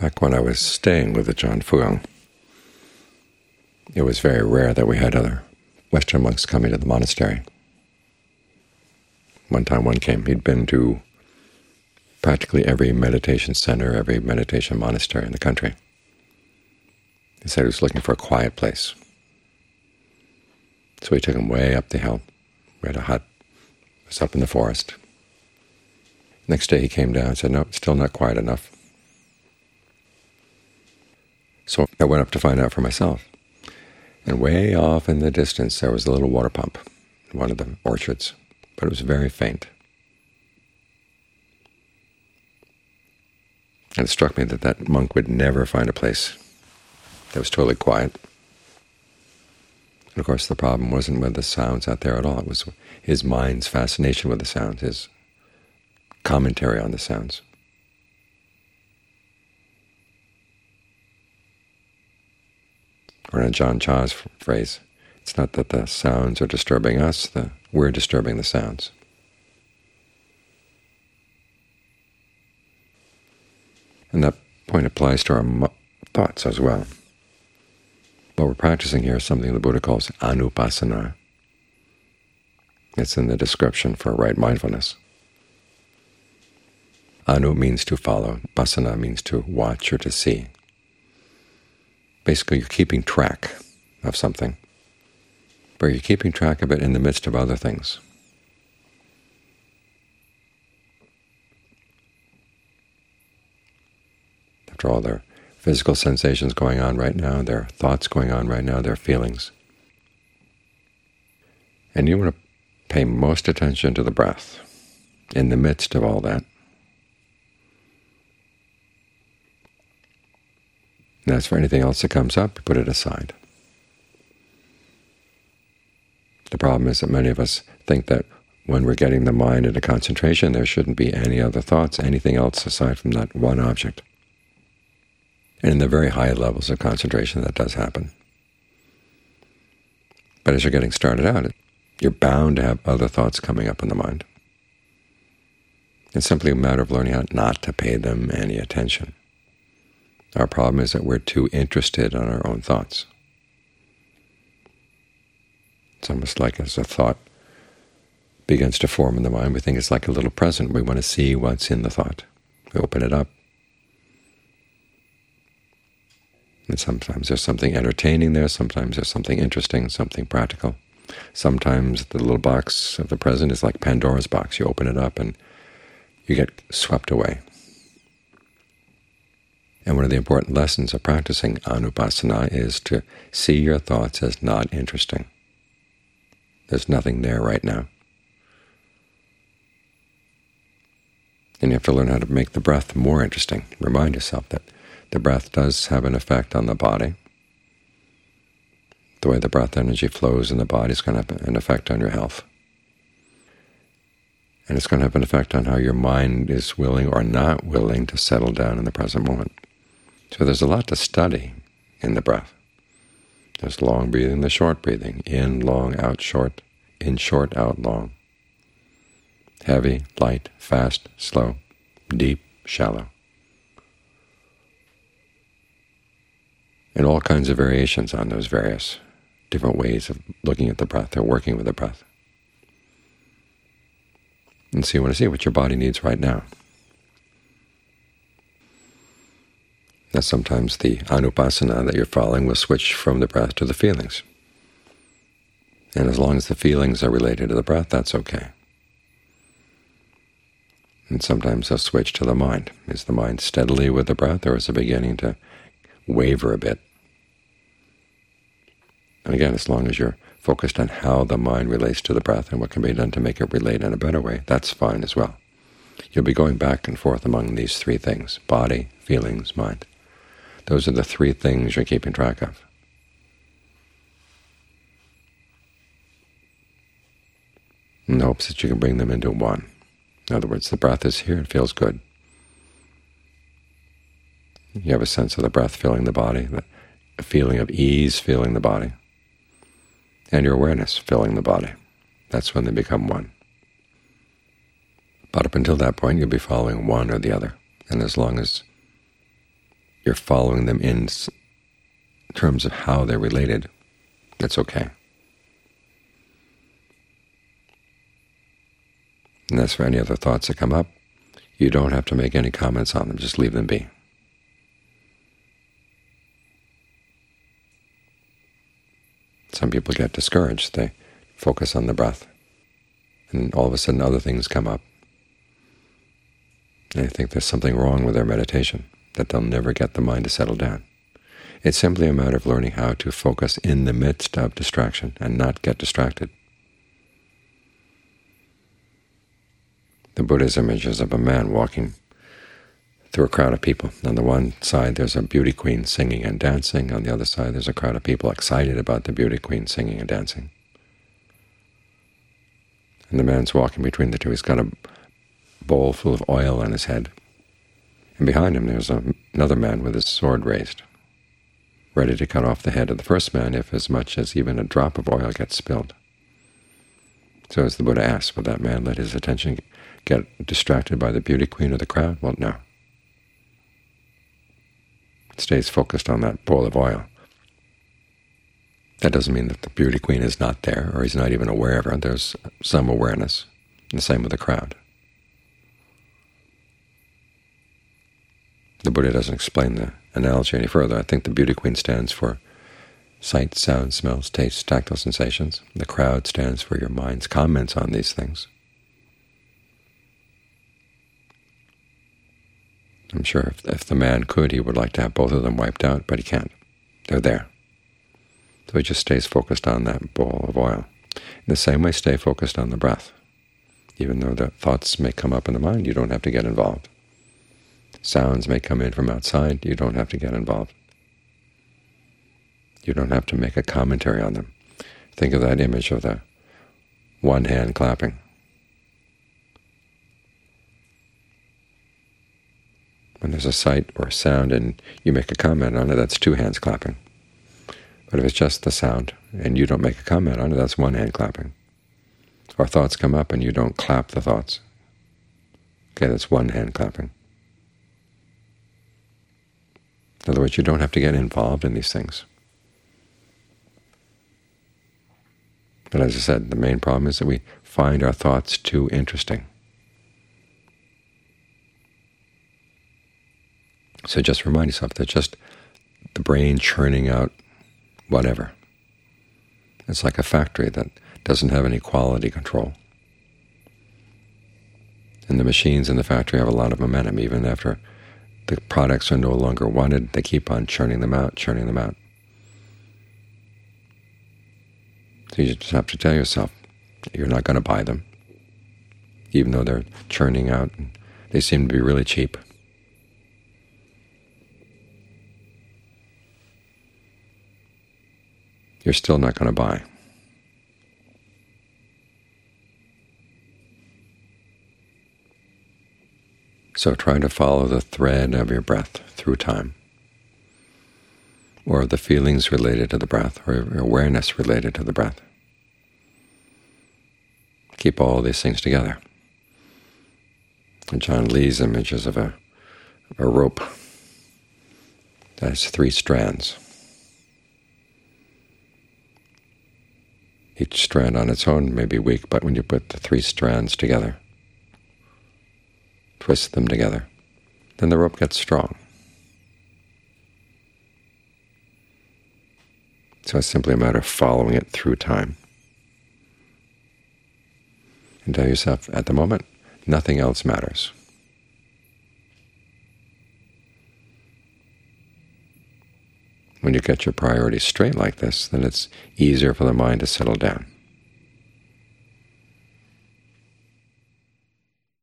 Back when I was staying with Ajahn Fuang, it was very rare that we had other Western monks coming to the monastery. One time one came. He'd been to practically every meditation center, every meditation monastery in the country. He said he was looking for a quiet place. So we took him way up the hill. We had a hut. It was up in the forest. Next day he came down and said, no, still not quiet enough. So I went up to find out for myself. And way off in the distance there was a little water pump in one of the orchards, but it was very faint. And it struck me that that monk would never find a place that was totally quiet. And of course the problem wasn't with the sounds out there at all. It was his mind's fascination with the sounds, his commentary on the sounds. Or in Ajahn Chah's phrase, it's not that the sounds are disturbing us, we're disturbing the sounds. And that point applies to our thoughts as well. What we're practicing here is something the Buddha calls anupassana. It's in the description for right mindfulness. Anu means to follow. Passana means to watch or to see. Basically, you're keeping track of something, but you're keeping track of it in the midst of other things. After all, there are physical sensations going on right now, there are thoughts going on right now, there are feelings. And you want to pay most attention to the breath in the midst of all that. And as for anything else that comes up, you put it aside. The problem is that many of us think that when we're getting the mind into concentration, there shouldn't be any other thoughts, anything else aside from that one object. And in the very high levels of concentration, that does happen. But as you're getting started out, you're bound to have other thoughts coming up in the mind. It's simply a matter of learning how not to pay them any attention. Our problem is that we're too interested in our own thoughts. It's almost like as a thought begins to form in the mind, we think it's like a little present. We want to see what's in the thought. We open it up. And sometimes there's something entertaining there, sometimes there's something interesting, something practical. Sometimes the little box of the present is like Pandora's box. You open it up and you get swept away. And one of the important lessons of practicing anupassana is to see your thoughts as not interesting. There's nothing there right now. And you have to learn how to make the breath more interesting. Remind yourself that the breath does have an effect on the body. The way the breath energy flows in the body is going to have an effect on your health. And it's going to have an effect on how your mind is willing or not willing to settle down in the present moment. So there's a lot to study in the breath. There's long breathing, the short breathing, in long, out short, in short, out long, heavy, light, fast, slow, deep, shallow. And all kinds of variations on those various different ways of looking at the breath or working with the breath. And so you want to see what your body needs right now. Now sometimes the anupassana that you're following will switch from the breath to the feelings. And as long as the feelings are related to the breath, that's okay. And sometimes they'll switch to the mind. Is the mind steadily with the breath, or is it beginning to waver a bit? And again, as long as you're focused on how the mind relates to the breath and what can be done to make it relate in a better way, that's fine as well. You'll be going back and forth among these three things: body, feelings, mind. Those are the three things you're keeping track of. In the hopes that you can bring them into one. In other words, the breath is here, it feels good. You have a sense of the breath filling the body, a feeling of ease filling the body, and your awareness filling the body. That's when they become one. But up until that point, you'll be following one or the other. And as long as you're following them in terms of how they're related, that's okay. And as for any other thoughts that come up, you don't have to make any comments on them. Just leave them be. Some people get discouraged. They focus on the breath, and all of a sudden other things come up. They think there's something wrong with their meditation, that they'll never get the mind to settle down. It's simply a matter of learning how to focus in the midst of distraction and not get distracted. The Buddha's image is of a man walking through a crowd of people. On the one side there's a beauty queen singing and dancing. On the other side there's a crowd of people excited about the beauty queen singing and dancing. And the man's walking between the two. He's got a bowl full of oil on his head. And behind him there's another man with his sword raised, ready to cut off the head of the first man if as much as even a drop of oil gets spilled. So as the Buddha asked, will that man let his attention get distracted by the beauty queen or the crowd? Well, no. It stays focused on that bowl of oil. That doesn't mean that the beauty queen is not there, or he's not even aware of her. There's some awareness. And the same with the crowd. The Buddha doesn't explain the analogy any further. I think the beauty queen stands for sight, sound, smells, taste, tactile sensations. The crowd stands for your mind's comments on these things. I'm sure if the man could, he would like to have both of them wiped out, but he can't. They're there. So he just stays focused on that bowl of oil. In the same way, stay focused on the breath. Even though the thoughts may come up in the mind, you don't have to get involved. Sounds may come in from outside, you don't have to get involved. You don't have to make a commentary on them. Think of that image of the one hand clapping. When there's a sight or a sound and you make a comment on it, that's two hands clapping. But if it's just the sound and you don't make a comment on it, that's one hand clapping. Or thoughts come up and you don't clap the thoughts. Okay, that's one hand clapping. In other words, you don't have to get involved in these things. But as I said, the main problem is that we find our thoughts too interesting. So just remind yourself that just the brain churning out whatever. It's like a factory that doesn't have any quality control. And the machines in the factory have a lot of momentum. Even after the products are no longer wanted, they keep on churning them out, churning them out. So you just have to tell yourself you're not going to buy them, even though they're churning out. And they seem to be really cheap. You're still not going to buy. So try to follow the thread of your breath through time, or the feelings related to the breath, or your awareness related to the breath. Keep all these things together. And John Lee's image is of a rope that has 3 strands. Each strand on its own may be weak, but when you put the 3 strands together, twist them together, then the rope gets strong. So it's simply a matter of following it through time. And tell yourself, at the moment, nothing else matters. When you get your priorities straight like this, then it's easier for the mind to settle down.